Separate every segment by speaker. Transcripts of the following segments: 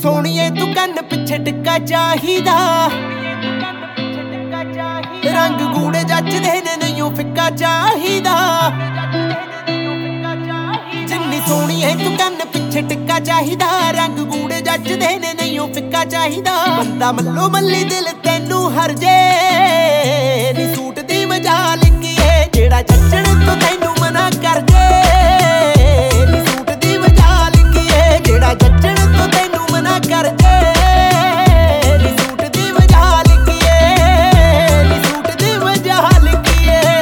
Speaker 1: सोहणीए तू कन्न पिछे टिक्का चाहिदा, रंग गूड़े जचदे ने नहियों फिक्का चाहिदा। जिन्नी सोहणीए तू कन्न पिछे टिक्का चाहिदा, रंग गूड़े जचदे ने नहियों फिक्का चाहिदा। बंदा मल्लो मल्ली दिल तैनू हर जे नी सूट दी मजाल की है जेड़ा जचण तो तैनू मना कर जे। नी सूट दी मजाल की है जेड़ा जचण तो तैनू मना कर जे। नी सूट दी मजाल की है, नी सूट दी मजाल की है।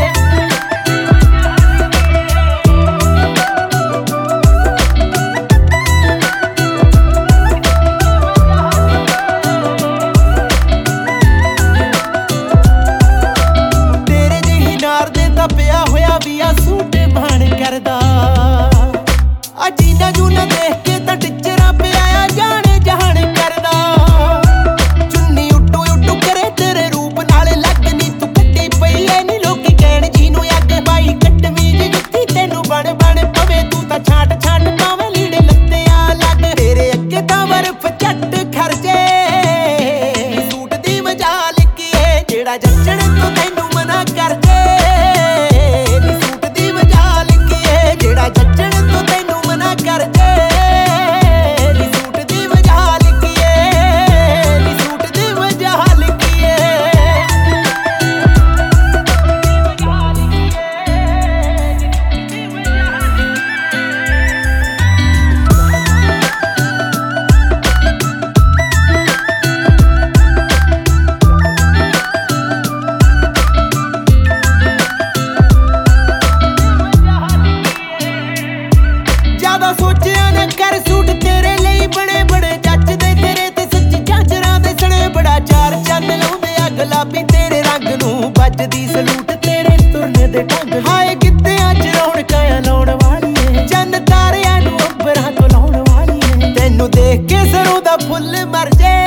Speaker 1: तेरे जेही नार दे तां पिया होया भी आ सूट मान करदा। आ जीना जूना देख के तां टिचरा पिया आ जाने जहान करदा। चुन्नी उड्डू उड्डू करे तेरे रूप नाल लगनी तू कट्टी पई ऐ नी लोकी कहण जीनू अग बाई कटवी जी जुत्ती तैनू बण बण पवे तू तां छाट छाट पावे लीड़े लत्ते आ लग। तेरे अगे तां बर्फ झट खरजे। सूट दी मजाल की है जेड़ा जचण तो तैनू मना कर जे। नी सूट दी मजाल की है जेड़ा जचण तो तैनू मना कर जे। नी सूट दी मजाल की है, नी सूट दी मजाल की है। ज्यादा सोचिया ना कर सूट तेरे लिए बने बड़े जचदे तेरे ते सच्ची झांजरां दे सने बड़ा चार चंद लाउंदे आ गुलाबी तेरे रंग नूं बजदी सलूट तेरे तुरने दे ढंग। हाय गिद्धियां च रौणकां लाउण वाली चंद तारियां नूं अंबरां तो लाउण वाली तैनू देख के सरों दा फुੱਲ मर जे।